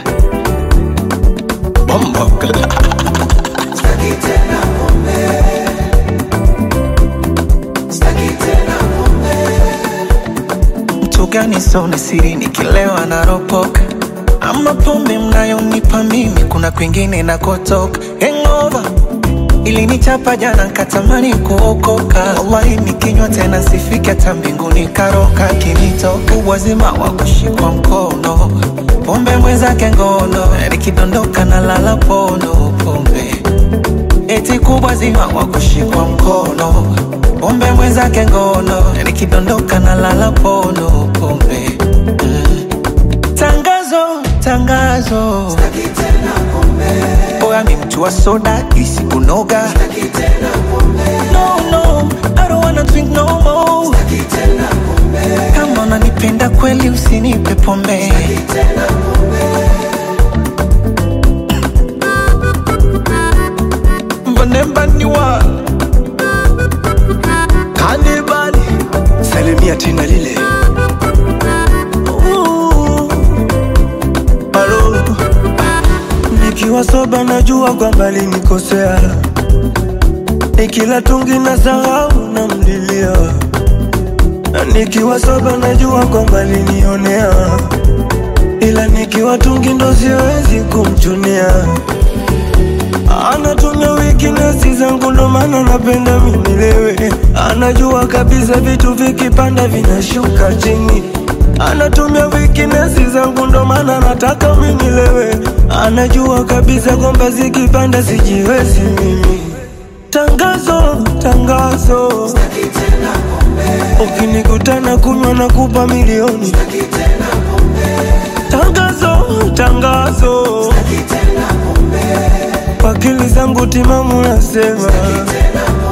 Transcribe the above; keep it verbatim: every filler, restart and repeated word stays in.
Bombo Staki tena pombe. Staki tena pombe. Mtu gani soni siri nikilewa na ropoka? Ama pombe mnayonipa mimi kuna kwingine nakotoka. Hangover ilinichapa jana nkatamani kuokoka. Wallahi nikinywa tena sifiki hata mbinguni karoka kinitoka. Uwazima wa kushikwa mkono, pombe mwenzake ngono, nikidondoka na lala pono. Pombe eti kubwa zima wa kushikwa mkono, pombe mwenzake ngono, nikidondoka na lala pono. Pombe mm. Tangazo, tangazo, Staki tena pombe. boya mi mtu wa soda isi kunoga. Staki tena pombe. No, no, I don't wanna drink no more. Staki tena pombe. Kama unanipenda kweli usinipe pombe. Staki tena pombe. Mbanemba niwa Kanibali Salimia tina lile Ooh. Alo Nikiwa soba najua kwamba linikosea, nikila tungi na sahau na mlilia. Na nikiwa soba najua kwamba linionea, ila nikiwa tungi ndo siwezi kumchunia. Anatumia weakness zangu ndo maana napenda mimi nilewe. Anajua kabisa vitu vikipanda vinashuka chini. Anatumia weakness zangu ndo maana nataka mimi nilewe. Anajua kabisa kwamba zikipanda sijiwezi mimi. Tangazo, tangazo, Staki tena pombe. ukinikutana kunywa na kupa milioni. Staki tena pombe. Tangazo, tangazo, Staki tena pombe. kwa akili zangu timamu nasema. Staki tena pombe.